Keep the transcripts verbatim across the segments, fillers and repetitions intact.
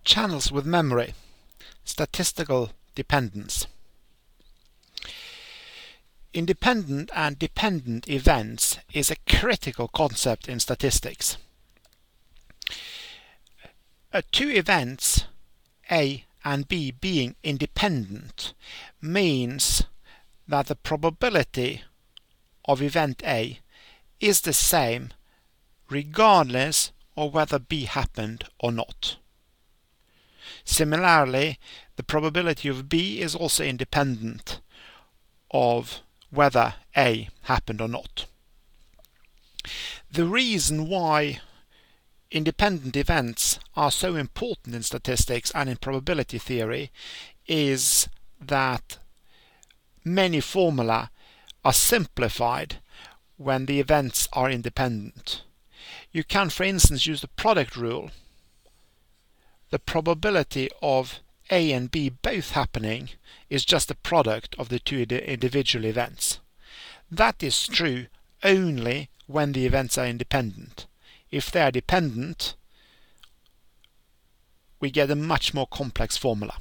Channels with memory. Statistical dependence. Independent and dependent events is a critical concept in statistics. Uh, two events, A and B, being independent means that the probability of event A is the same regardless of whether B happened or not. Similarly, the probability of B is also independent of whether A happened or not. The reason why independent events are so important in statistics and in probability theory is that many formulae are simplified when the events are independent. You can, for instance, use the product rule. The probability of A and B both happening is just the product of the two individual events. That is true only when the events are independent. If they are dependent, we get a much more complex formula.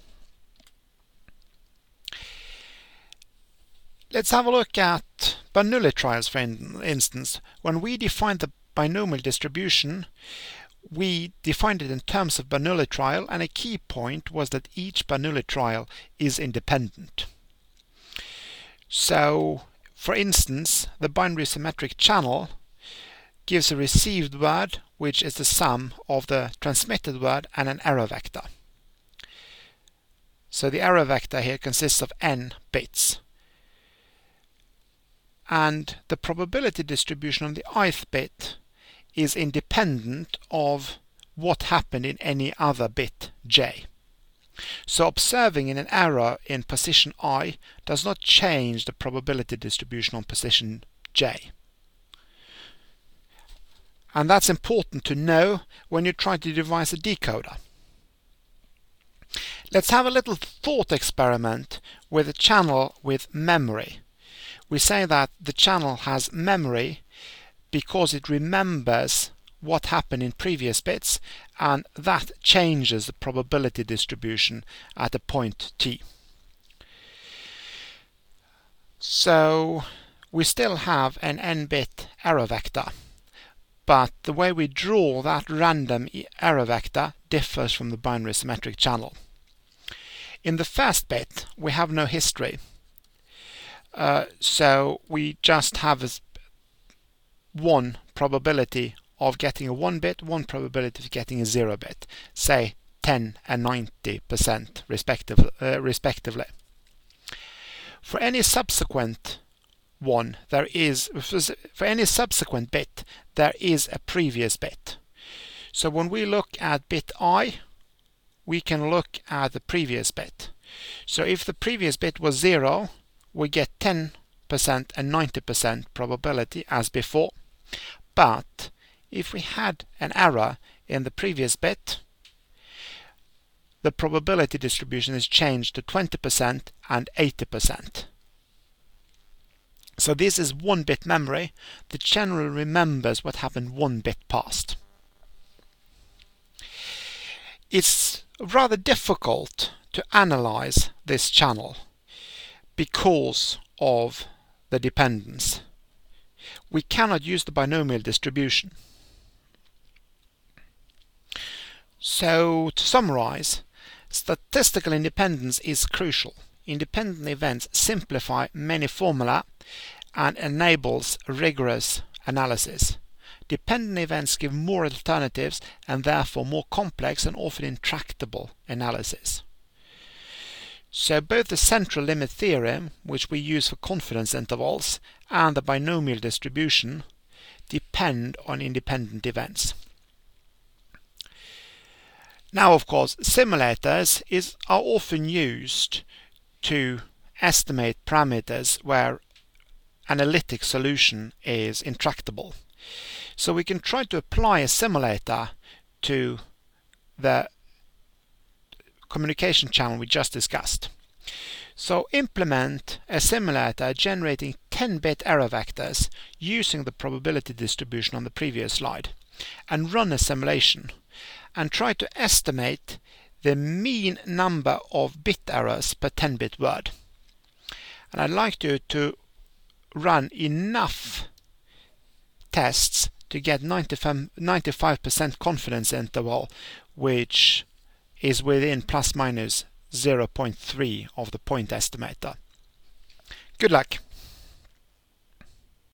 Let's have a look at Bernoulli trials, for instance. When we defined the binomial distribution, we defined it in terms of Bernoulli trial, and a key point was that each Bernoulli trial is independent. So, for instance, the binary symmetric channel gives a received word which is the sum of the transmitted word and an error vector. So the error vector here consists of n bits. And the probability distribution of the ith bit is independent of what happened in any other bit j. So observing in an error in position I does not change the probability distribution on position j. And that's important to know when you try to devise a decoder. Let's have a little thought experiment with a channel with memory. We say that the channel has memory because it remembers what happened in previous bits, and that changes the probability distribution at a point t. So we still have an n-bit error vector, but the way we draw that random error vector differs from the binary symmetric channel. In the first bit we have no history, uh, so we just have a one probability of getting a one bit, one probability of getting a zero bit, say ten and ninety percent respective, uh, respectively. For any subsequent one, there is for any subsequent bit there is a previous bit. So when we look at bit I, we can look at the previous bit. So if the previous bit was zero, we get ten percent and ninety percent probability as before. But if we had an error in the previous bit, the probability distribution is changed to twenty percent and eighty percent. So this is one bit memory that generally remembers what happened one bit past. It's rather difficult to analyze this channel because of the dependence. We cannot use the binomial distribution. So, to summarize, statistical independence is crucial. Independent events simplify many formulae and enables rigorous analysis. Dependent events give more alternatives and therefore more complex and often intractable analysis. So both the central limit theorem, which we use for confidence intervals, and the binomial distribution depend on independent events. Now, of course, simulators is, are often used to estimate parameters where analytic solution is intractable. So we can try to apply a simulator to the communication channel we just discussed. So implement a simulator generating ten bit error vectors using the probability distribution on the previous slide, and run a simulation. and try to estimate the mean number of bit errors per ten bit word. And I'd like you to run enough tests to get ninety-five percent confidence interval, which is within plus minus zero point three of the point estimator. Good luck!